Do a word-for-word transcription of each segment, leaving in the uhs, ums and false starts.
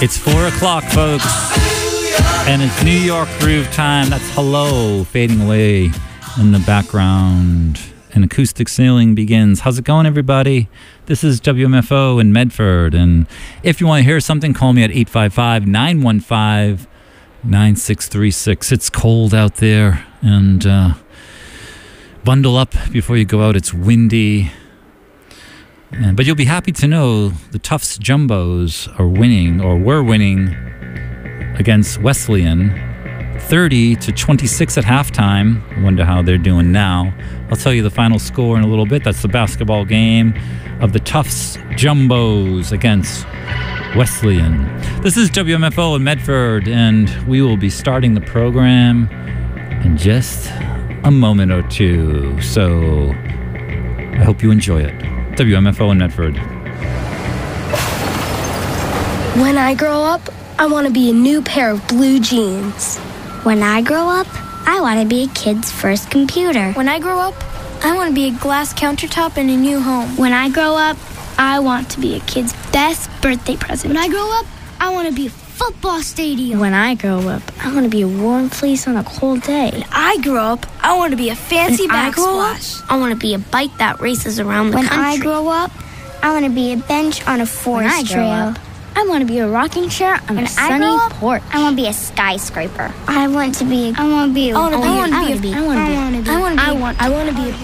It's four o'clock, folks, and it's New York Groove time. That's Hello fading away in the background. And Acoustic Sailing begins. How's it going, everybody? This is W M F O in Medford, and if you want to hear something, call me at eight five five, nine one five, nine six three six. It's cold out there, and uh, bundle up before you go out. It's windy. And, but you'll be happy to know the Tufts Jumbos are winning, or were winning, against Wesleyan, thirty to twenty-six at halftime. I wonder how they're doing now. I'll tell you the final score in a little bit. That's the basketball game of the Tufts Jumbos against Wesleyan. This is W M F O in Medford, and we will be starting the program in just a moment or two. So I hope you enjoy it. W M F O in Medford. When I grow up, I want to be a new pair of blue jeans. When I grow up, I want to be a kid's first computer. When I grow up, I want to be a glass countertop in a new home. When I grow up, I want to be a kid's best birthday present. When I grow up, I want to be a football stadium. When I grow up, I want to be a warm fleece on a cold day. When I grow up, I want to be a fancy when backsplash. I, I want to be a bike that races around the when country. When I grow up, I want to be a bench on a forest when I trail. Grow up, I want to be a rocking chair on when a sunny I up, porch. I want to be a skyscraper. I want to be. I want to be. I want to be. I want to be. I want to be. I want to be. I want. I want to be.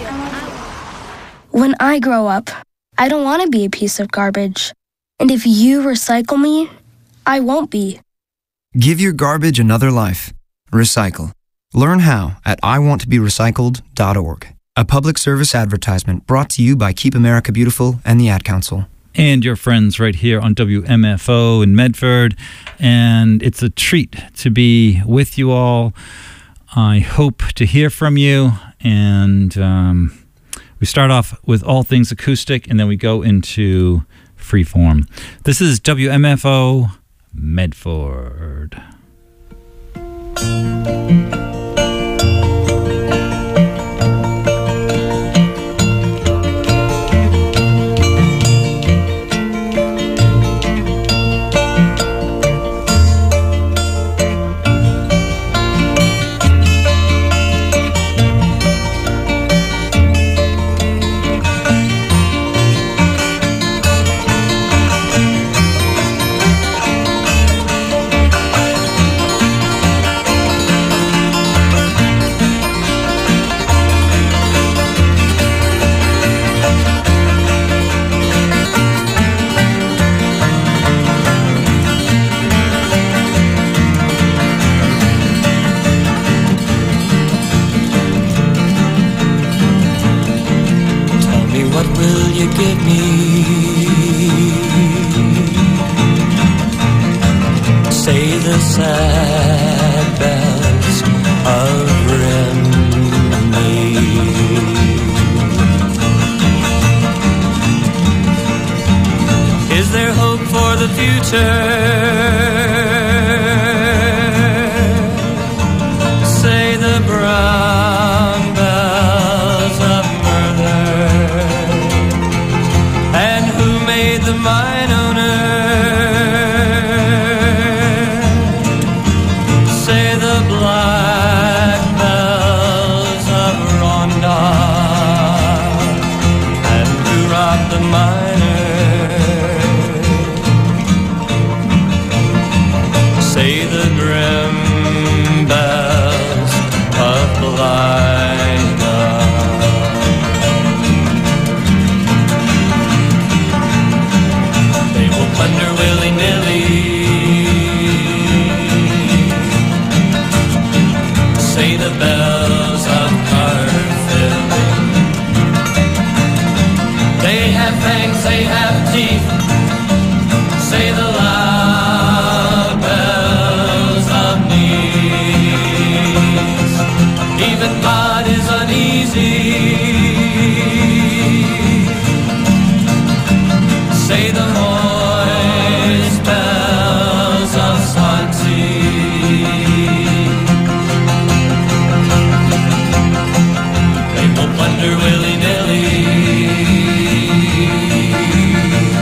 When I grow up, I don't want to be a piece of garbage. And if you recycle me, I won't be. Give your garbage another life. Recycle. Learn how at I want to be recycled dot org. A public service advertisement brought to you by Keep America Beautiful and the Ad Council. And your friends right here on W M F O in Medford. And it's a treat to be with you all. I hope to hear from you. And um, we start off with all things acoustic, and then we go into freeform. This is W M F O Medford. Wonder willy-nilly.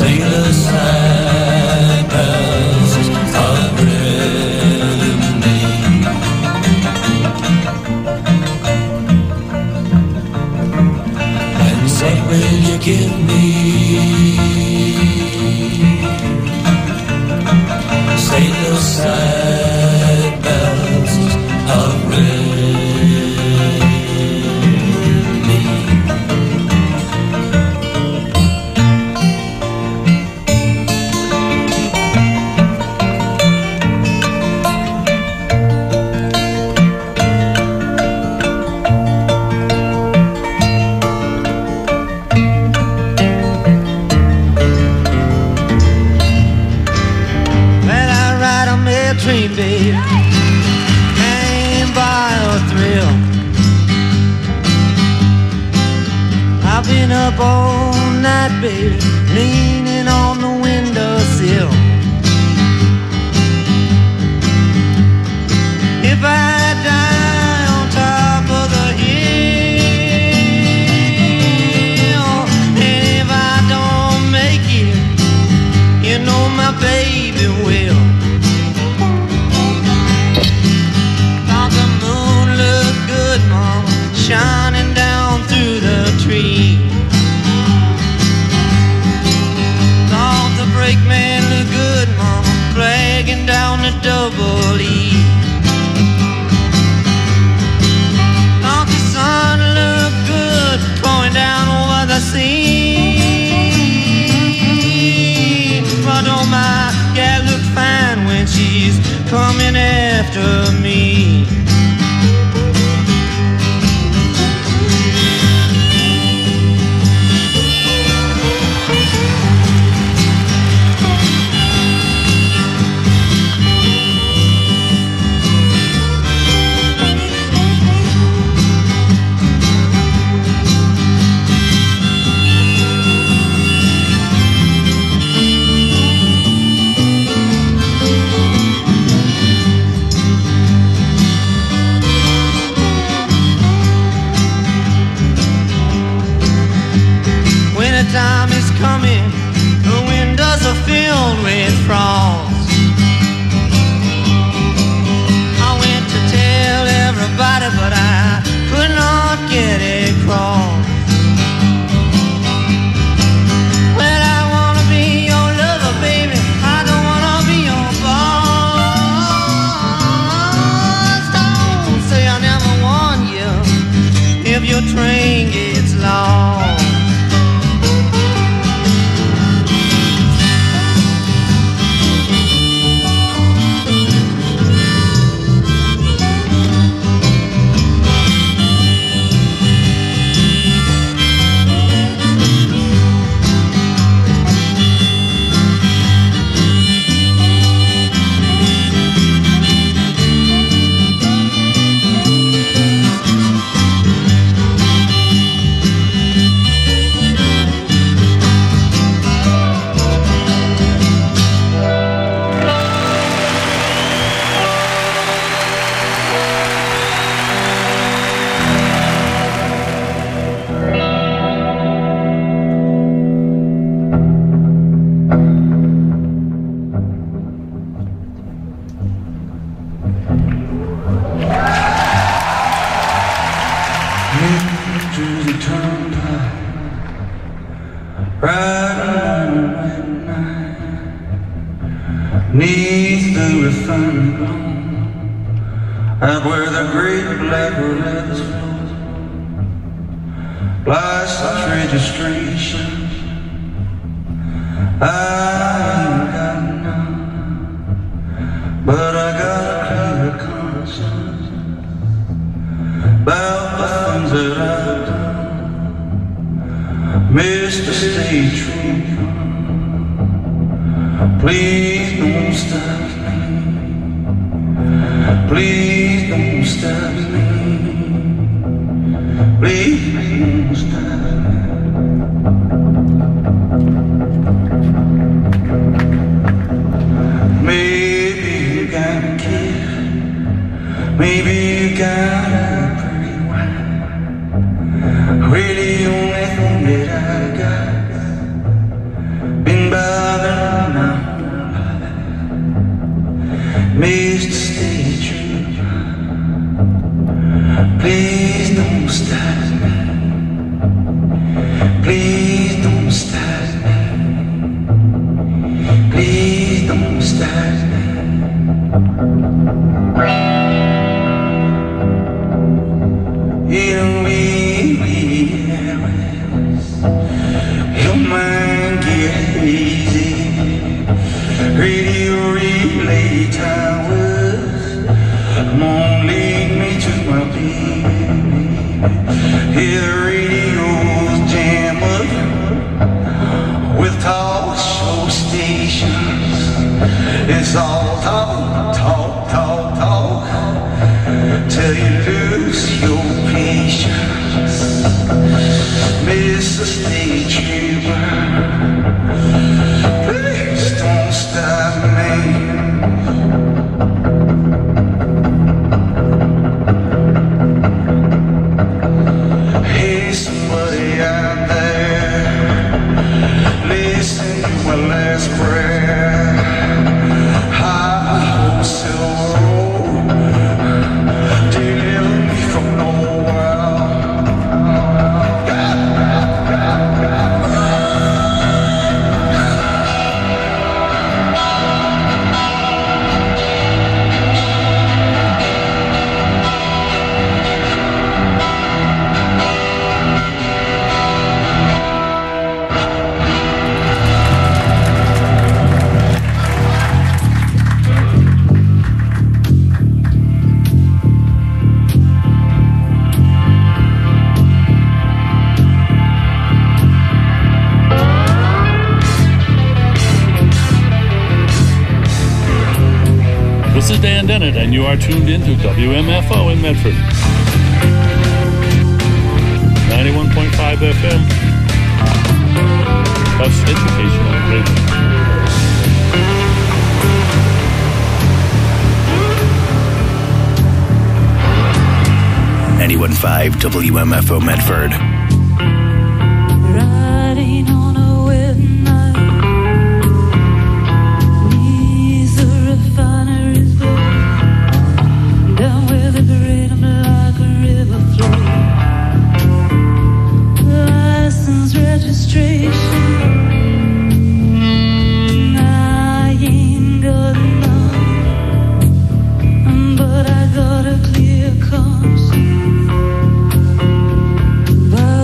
sailors sad bells of Brittany. And say, will you give me sailors sad bells of Brittany? Train, babe, came by a thrill. I've been up all night, baby, leaning on the windowsill. If I die on top of the hill, and if I don't make it, you know my baby will. Shining down through the tree. Thought the brakeman looked good, mama, flagging down the double E. Thought the sun looked good, going down over the sea. But oh, my gal looked fine when she's coming after me. Time is coming, the windows are filled with frost. I went to tell everybody, but I could not get across. Well, I wanna be your lover, baby, I don't wanna be your boss. Don't say I never warned you if your train gets lost. Neath the refining ground, out where the great black letters flow, license registration. I ain't got none, but I got a clear conscience about the things that I've done. Mister Stay True, please don't stop me. Please don't stop me. Please don't stop me. Maybe you got a kid. Maybe you got a pretty wife. Really, the only thing that I got been by hazy. Radio relay towers, come on, lead me to my baby. Hear the radio's jamming with talk show stations. It's all talk, talk, talk, talk, till you lose your patience. Mister State Trooper, please don't stop me. Hey, somebody out there, listen to my last prayer. High hope silver road, deliver me from nowhere. This is Dan Dennett, and you are tuned in to W M F O in Medford. ninety-one point five F M. Plus educational radio. ninety-one point five W M F O Medford. Riding on a wet night, neath the refinery's boat, down where the Great like a river flow. License registration, I ain't got none, but I got a clear conscience. But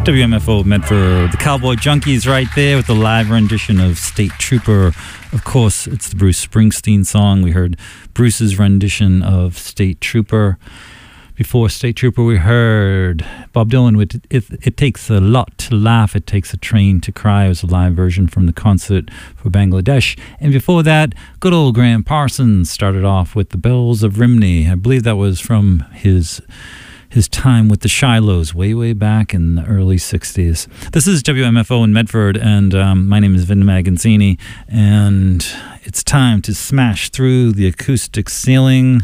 W M F O Medford. The Cowboy Junkies right there with the live rendition of State Trooper. Of course, it's the Bruce Springsteen song. We heard Bruce's rendition of State Trooper. Before State Trooper, we heard Bob Dylan with it, it, it Takes a Lot to Laugh, It Takes a Train to Cry. It was a live version from the concert for Bangladesh. And before that, good old Graham Parsons started off with The Bells of Rimney. I believe that was from his his time with the Shilohs way, way back in the early sixties. This is W M F O in Medford, and um, my name is Vin Magazzini, and it's time to smash through the acoustic ceiling.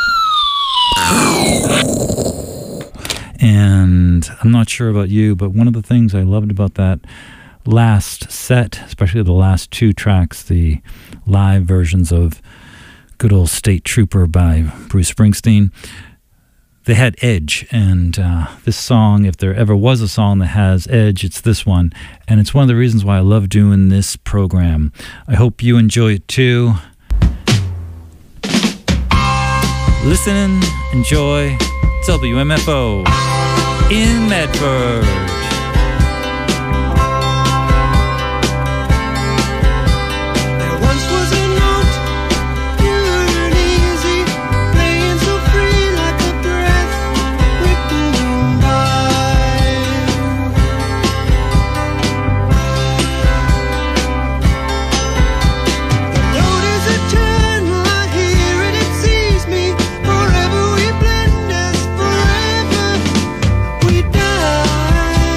And I'm not sure about you, but one of the things I loved about that last set, especially the last two tracks, the live versions of good old State Trooper by Bruce Springsteen, they had edge. And uh, this song, if there ever was a song that has edge, it's this one. And it's one of the reasons why I love doing this program. I hope you enjoy it too. Listen, enjoy W M F O in Medford. Forever we blend as forever we die.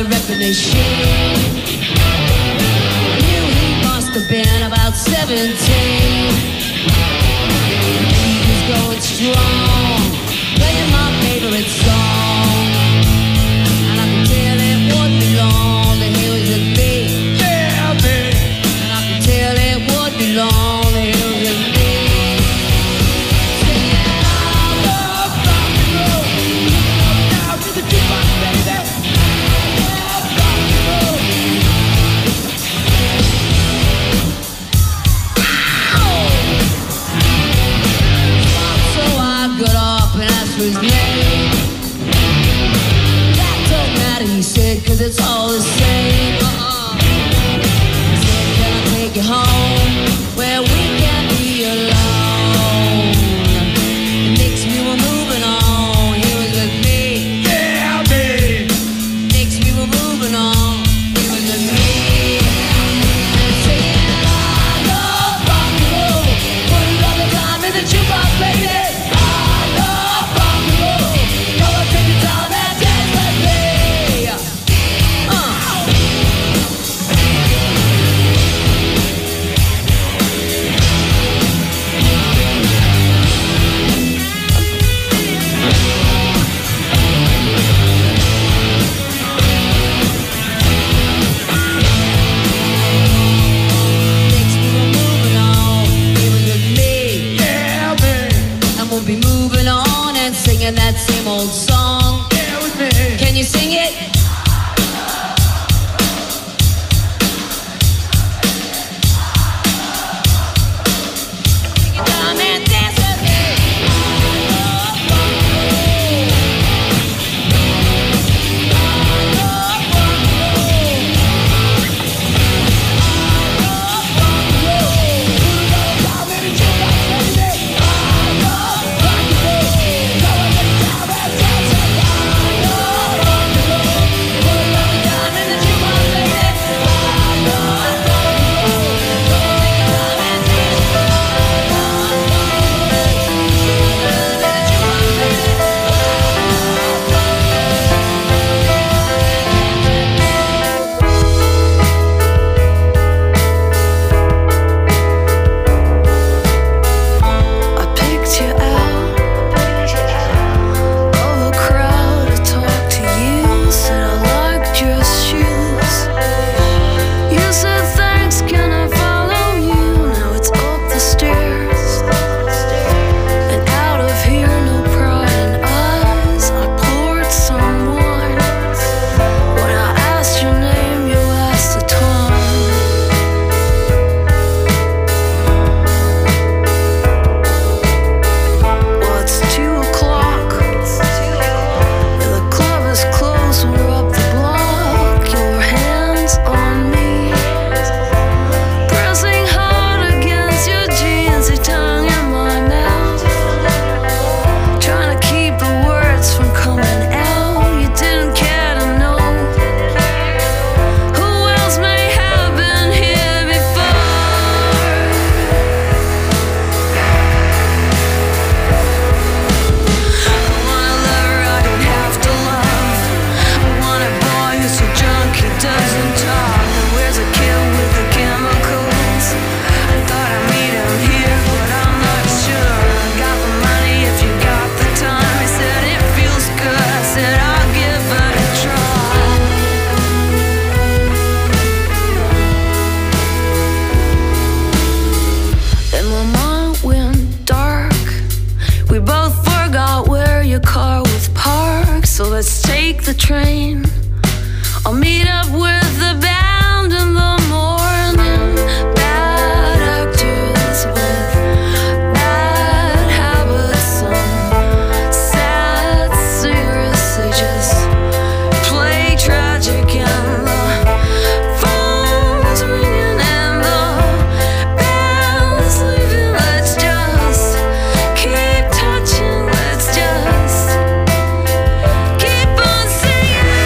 the record machine. Knew he must have been about seventeen. He was going strong, playing my favorite song, and I could tell it would be long that he was with me. Yeah, baby. And I could tell it would be long that he was with me. Singing, I love rock and roll. Now to the jukebox, baby. His name. That don't matter, he said, cause it's all the same. Uh-uh. He said, can I take you home where we can be alone? It makes me we're moving on. He was with me. Yeah, babe. Makes me we're moving on. He was with me. And saying, I love rock and roll. Put another time in the jukebox, baby. Singing that same old song. Yeah, with me. Can you sing it? Take your time and dance with me. Keep on singing.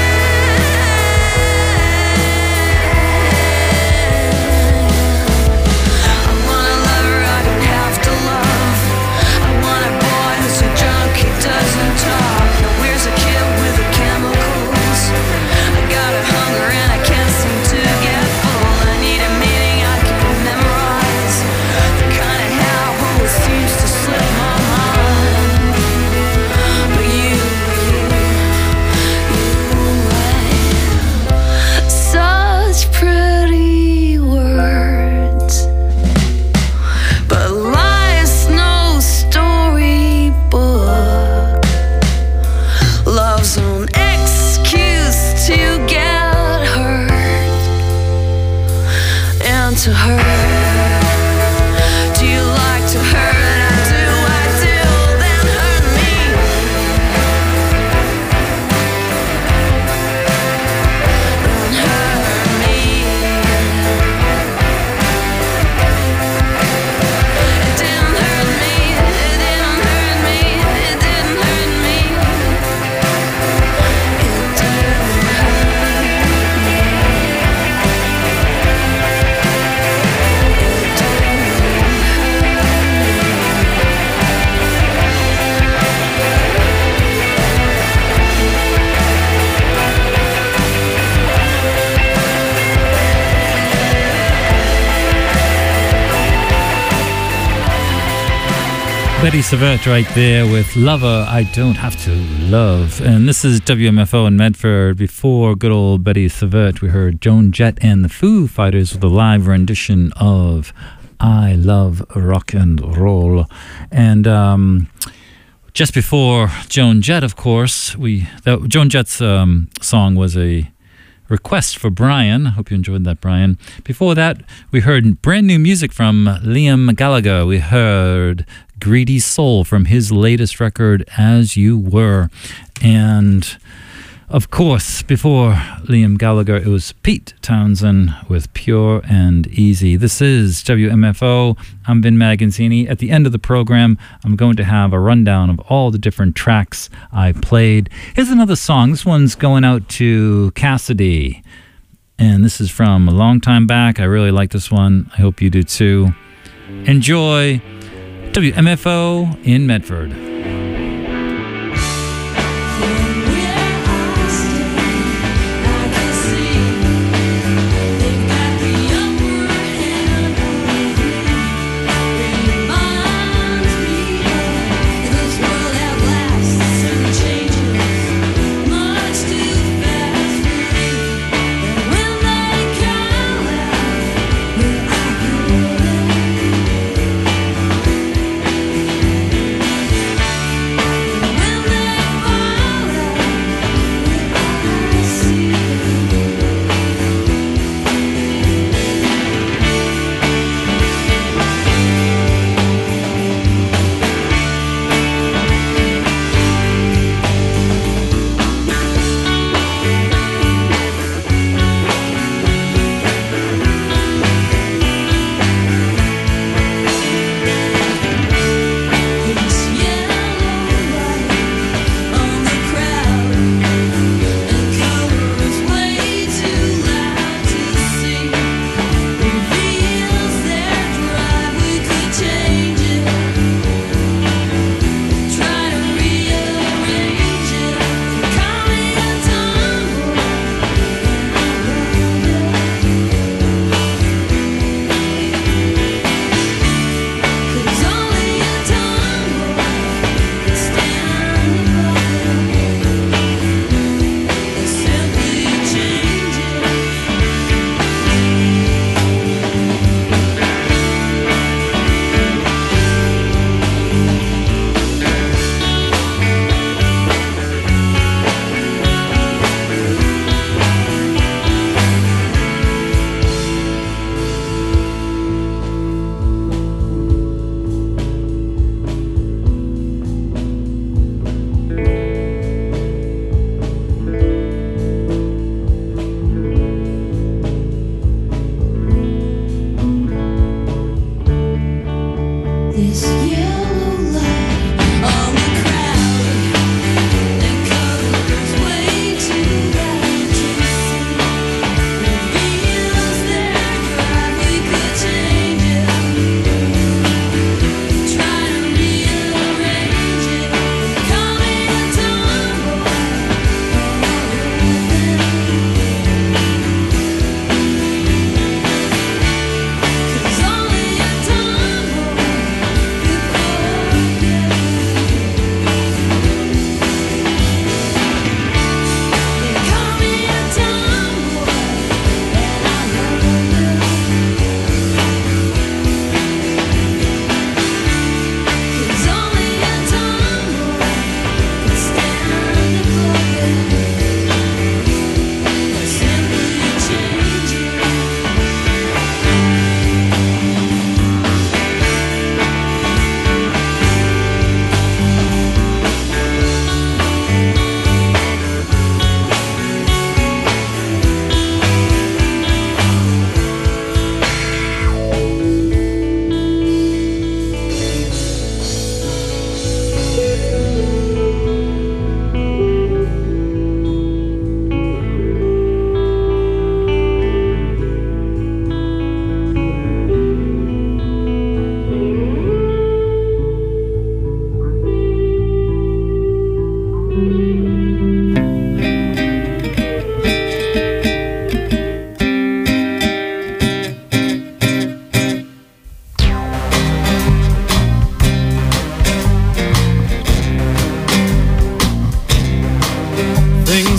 Betty Savert right there with Lover I Don't Have to Love. And this is W M F O in Medford. Before good old Betty Savert, we heard Joan Jett and the Foo Fighters with a live rendition of I Love Rock and Roll. And um, just before Joan Jett, of course, we that, Joan Jett's um, song was a request for Brian. Hope you enjoyed that, Brian. Before that, we heard brand new music from Liam Gallagher. We heard Greedy Soul from his latest record, As You Were. And of course, before Liam Gallagher, it was Pete Townsend with Pure and Easy. This is W M F O. I'm Vin Magazzini. At the end of the program, I'm going to have a rundown of all the different tracks I played. Here's another song. This one's going out to Cassidy. And this is from a long time back. I really like this one. I hope you do too. Enjoy W M F O in Medford. Thank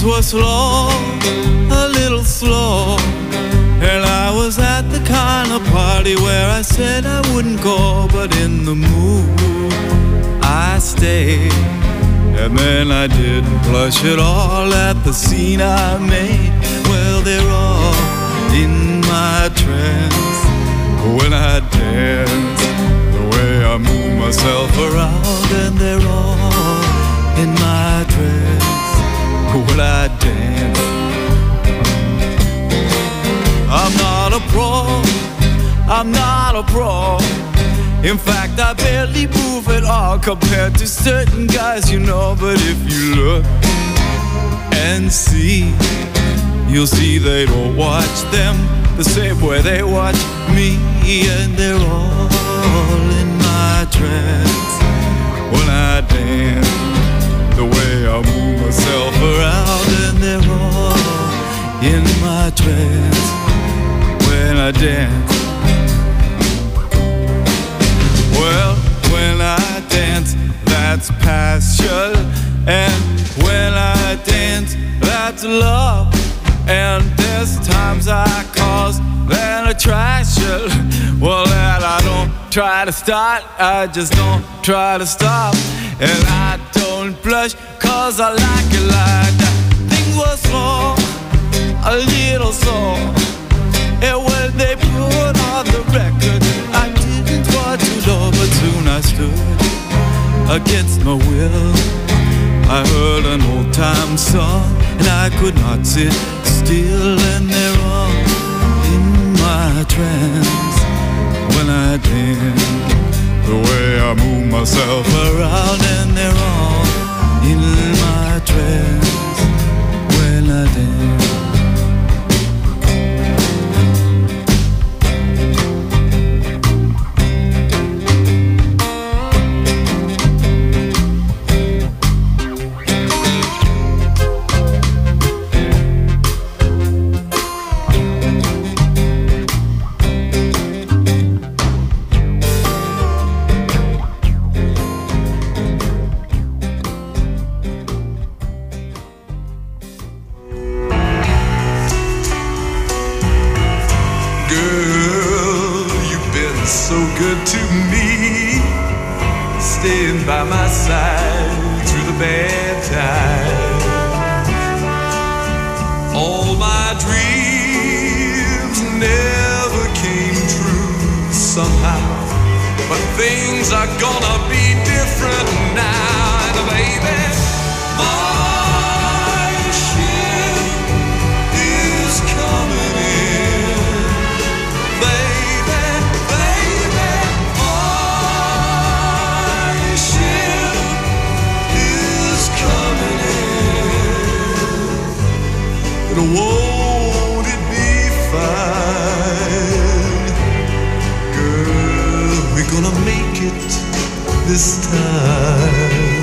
were slow, a little slow. And I was at the kind of party where I said I wouldn't go, but in the mood I stayed. And then I didn't blush at all at the scene I made. Well, they're all in my trance when I dance, the way I move myself around. And they're all in my trance when I dance. I'm not a pro, I'm not a pro. In fact, I barely move at all compared to certain guys, you know. But if you look and see, you'll see they don't watch them the same way they watch me. And they're all in my trance when I dance, the way I move myself around. And they're all in my trance when I dance. Well, when I dance, that's passion. And when I dance, that's love. And there's times I cause an attraction. Well, that I don't try to start, I just don't try to stop. And I don't blush, cause I like it like that. Things were slow, a little slow. And when they put on the record, I didn't want to know, but soon I stood against my will. I heard an old time song, and I could not sit still. And they're all in my trance when I dance, the way I move myself around. And they're all in my trance when I dance. By my side through the bad times. All my dreams never came true somehow, but things are gonna be different now. And baby, my ship is coming in. Baby, baby, won't it be fine? Girl, we're gonna make it this time.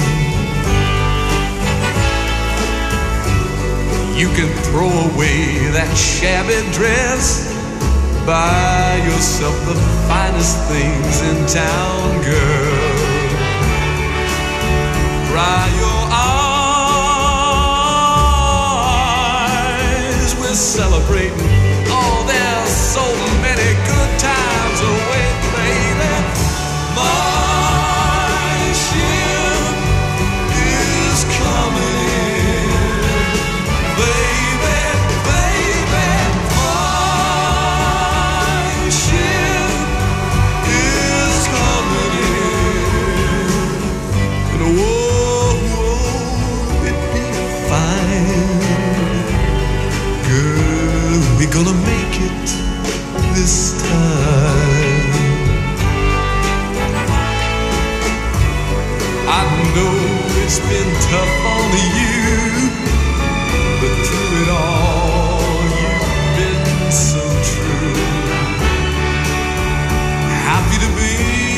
You can throw away that shabby dress, buy yourself the finest things in town, girl. Cry your eyes, we're celebrating. Oh, there's so many good times away, baby. My ship is coming in, baby, baby. My ship is coming in, and whoa, whoa, it be fine. Girl, we're gonna make it this time. I know it's been tough on you, but through it all, you've been so true. Happy to be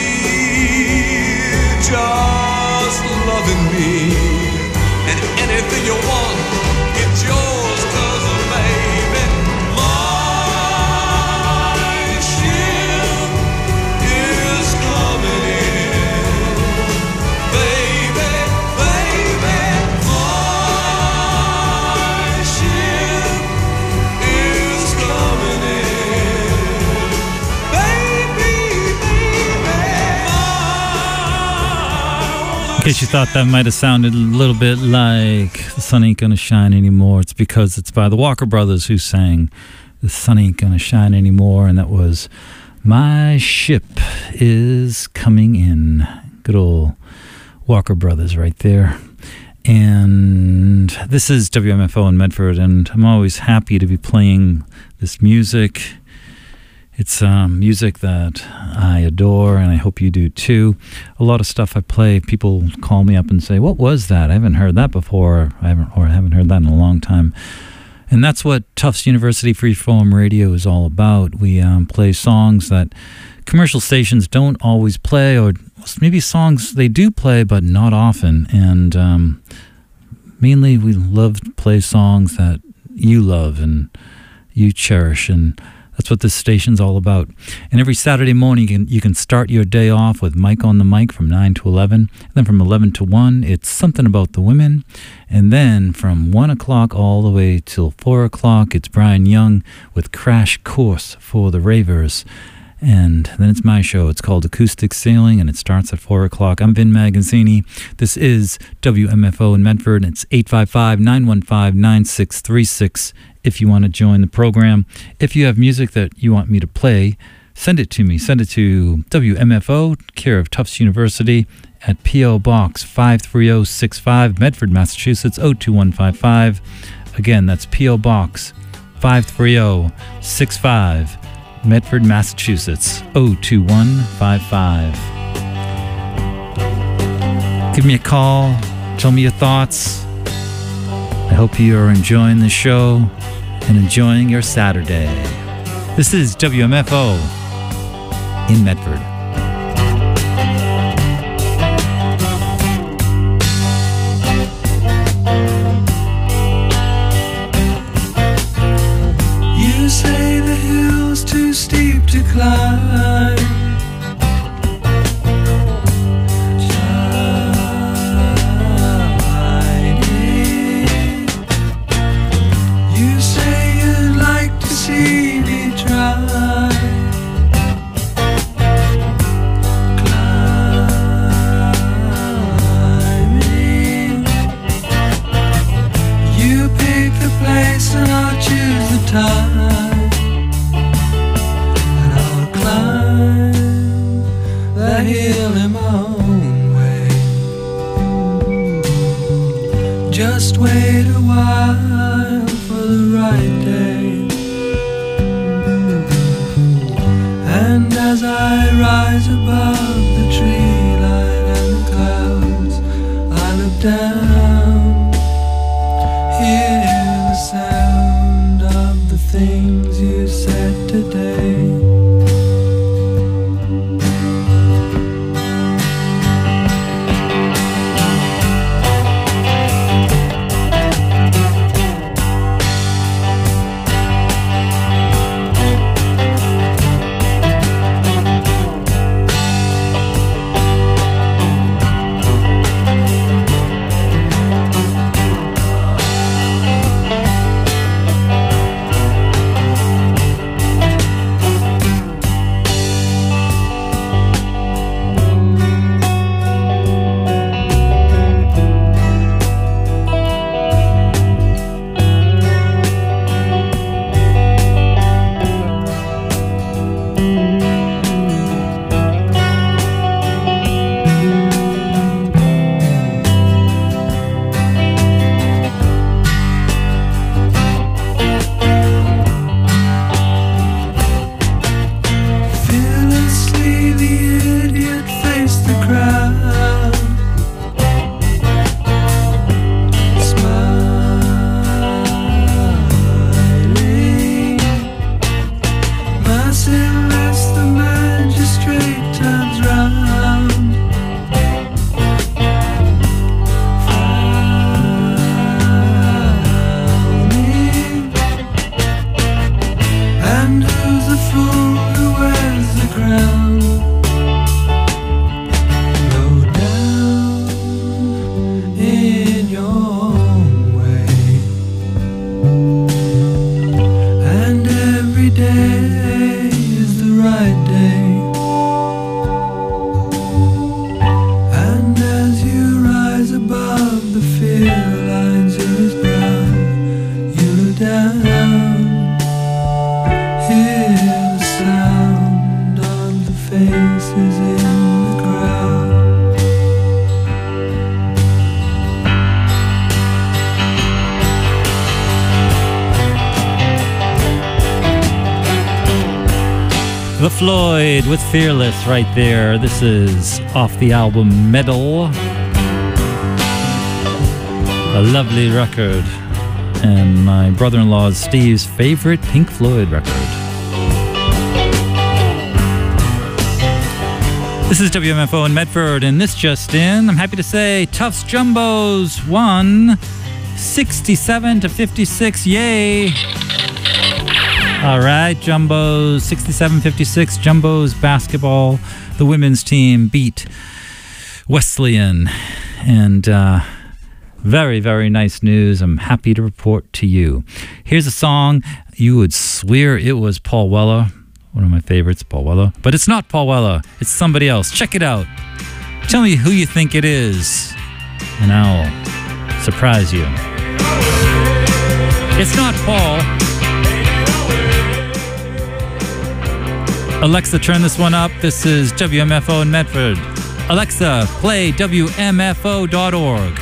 just loving me, and anything you want, it's yours, 'cause baby, my ship is coming in. Baby, baby, my case you thought that might have sounded a little bit like The Sun Ain't Gonna Shine Anymore, it's because it's by the Walker Brothers who sang The Sun Ain't Gonna Shine Anymore, and that was My Ship Is Coming In. Good old Walker Brothers right there. And this is W M F O in Medford, and I'm always happy to be playing this music. It's um, music that I adore, and I hope you do too. A lot of stuff I play, people call me up and say, "What was that? I haven't heard that before. I haven't, or I haven't heard that in a long time." And that's what Tufts University Freeform Radio is all about. We um, play songs that commercial stations don't always play, or maybe songs they do play, but not often. And um, mainly, we love to play songs that you love and you cherish, and that's what this station's all about. And every Saturday morning, you can, you can start your day off with Mike on the Mic from nine to eleven. And then from eleven to one, it's Something About the Women. And then from one o'clock all the way till four o'clock, it's Brian Young with Crash Course for the Ravers. And then it's my show. It's called Acoustic Sailing, and it starts at four o'clock. I'm Vin Magazzini. This is W M F O in Medford, and it's eight five five, nine one five, nine six three six if you want to join the program. If you have music that you want me to play, send it to me. Send it to W M F O, care of Tufts University, at P O Box five three zero six five, Medford, Massachusetts, oh two one five five. Again, that's P O Box five three zero six five, Medford, Massachusetts, oh two one five five. Give me a call. Tell me your thoughts. I hope you are enjoying the show and enjoying your Saturday. This is W M F O in Medford. You say the hill's too steep to climb. You say you'd like to see me try. Climbing. You pick the place and I'll choose the time. The hill in my own way. Just wait a while for the right day. And as I rise above the tree line and the clouds, I look down, hear the sound of the things you said today. The Floyd with Fearless right there. This is off the album Medal. A lovely record. And my brother-in-law's Steve's favorite Pink Floyd record. This is W M F O in Medford, and this just in. I'm happy to say Tufts Jumbos won sixty-seven to fifty-six. Yay! All right, Jumbos, sixty-seven fifty-six. Jumbos basketball. The women's team beat Wesleyan. And uh, very, very nice news. I'm happy to report to you. Here's a song you would swear it was Paul Weller. One of my favorites, Paul Weller. But it's not Paul Weller. It's somebody else. Check it out. Tell me who you think it is, and I'll surprise you. It's not Paul. Alexa, turn this one up. This is W M F O in Medford. Alexa, play W M F O dot org.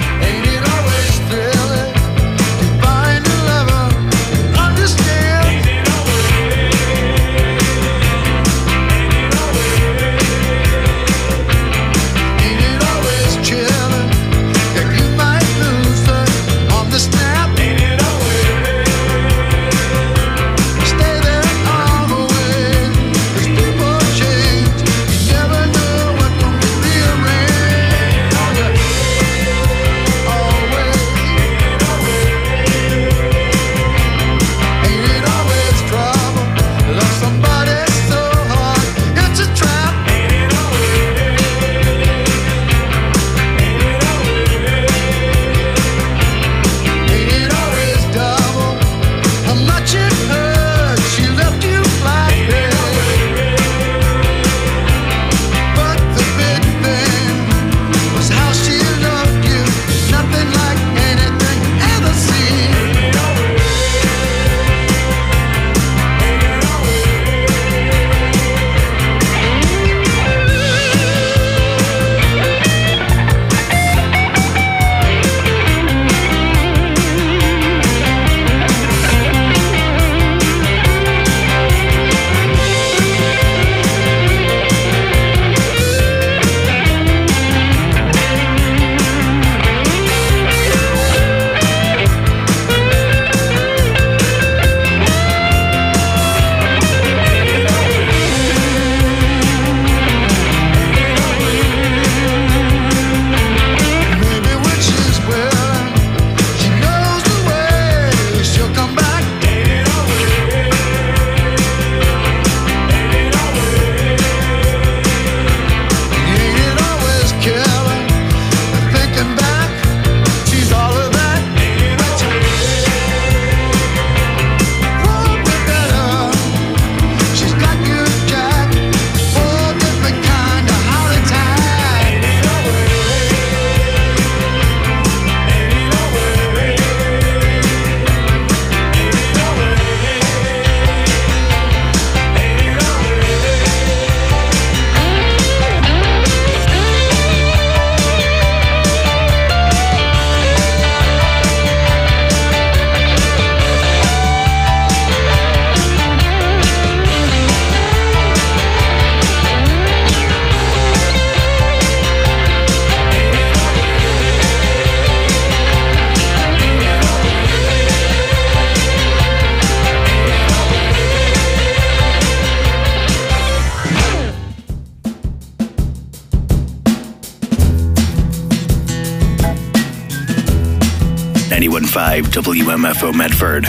ninety-one point five W M F O Medford.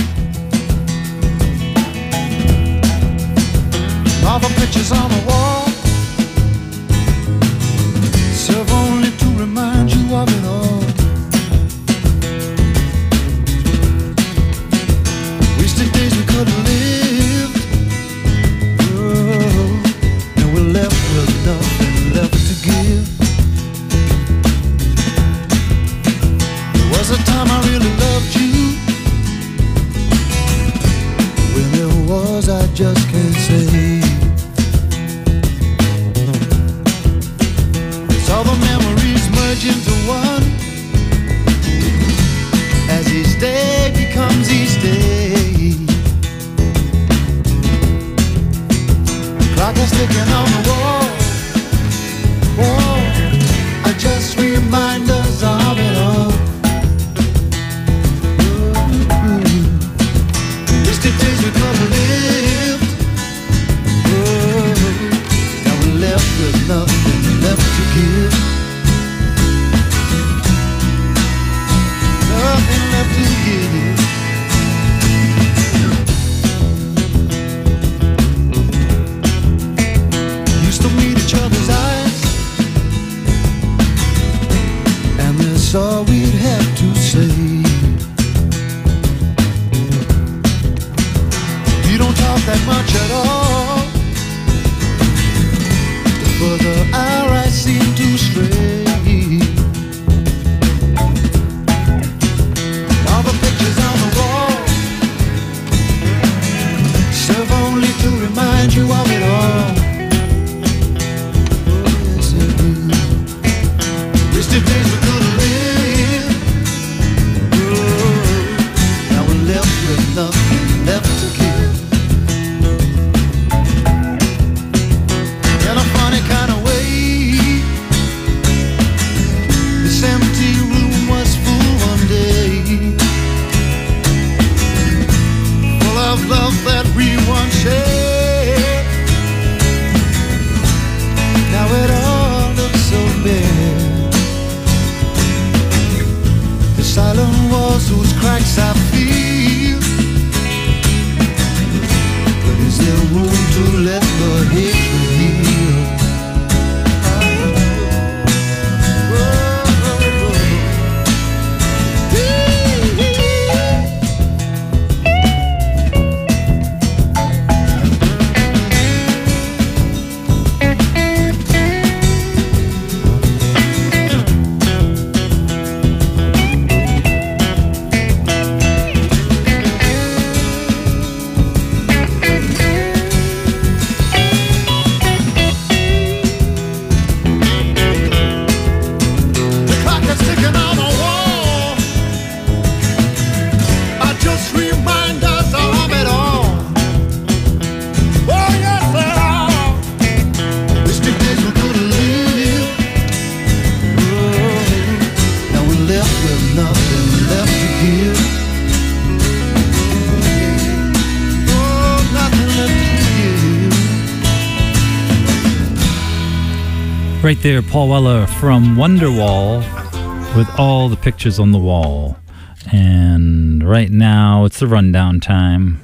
All the pictures on the wall serve only to remind you of it all. Wasted days we could have lived. Oh, and we're left with nothing left to give. There was a time I really loved you. When it was, I just can't say. All the memories merge into one. As each day becomes each day, sticking on the wall. Oh, are just reminders of it all. Wasted days we could have lived. Oh, now we're left with nothing left to give. Nothing left to give. Used to meet each other's eyes, and that's all we'd have to say. You don't talk that much at all. The further our eyes seem to stray. All the pictures on the wall serve only to remind you of it all. Oh, yes, they do. Wasted days we could have lived. Oh, now we're left with nothing left to give. In a funny kind of way, this empty room was full one day, full of love that we once shared. Now it all looks so bare. The silent walls whose cracks I feel. But is there room to let the hatred heal? Right there, Paul Weller from Wonderwall with all the pictures on the wall. And right now, it's the rundown time.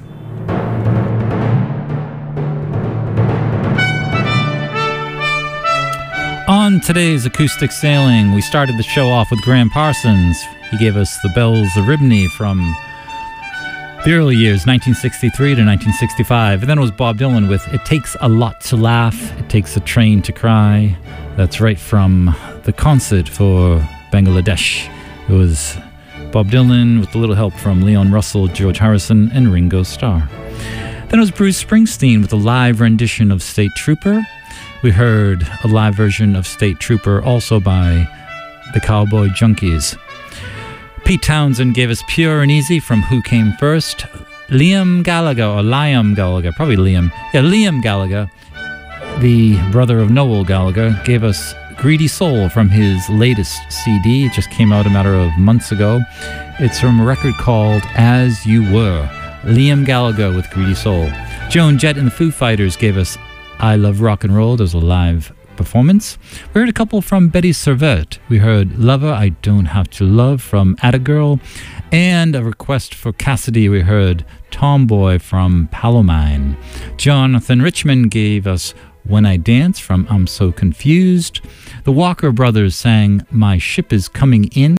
On today's Acoustic Sailing, we started the show off with Graham Parsons. He gave us the Bells of Ribney from the early years, nineteen sixty-three to nineteen sixty-five. And then it was Bob Dylan with It Takes a Lot to Laugh, It Takes a Train to Cry. That's right from the concert for Bangladesh. It was Bob Dylan with a little help from Leon Russell, George Harrison, and Ringo Starr. Then it was Bruce Springsteen with a live rendition of State Trooper. We heard a live version of State Trooper also by the Cowboy Junkies. Pete Townsend gave us Pure and Easy from Who Came First. Liam Gallagher, or Liam Gallagher, probably Liam. Yeah, Liam Gallagher, the brother of Noel Gallagher, gave us Greedy Soul from his latest C D. It just came out a matter of months ago. It's from a record called As You Were. Liam Gallagher with Greedy Soul. Joan Jett and the Foo Fighters gave us I Love Rock and Roll. There's a live performance. We heard a couple from Betty Servet. We heard Lover I Don't Have to Love from Atta Girl, and a request for Cassidy. We heard Tomboy from Palomine. Jonathan Richman gave us When I Dance from I'm So Confused. The Walker Brothers sang My Ship Is Coming In.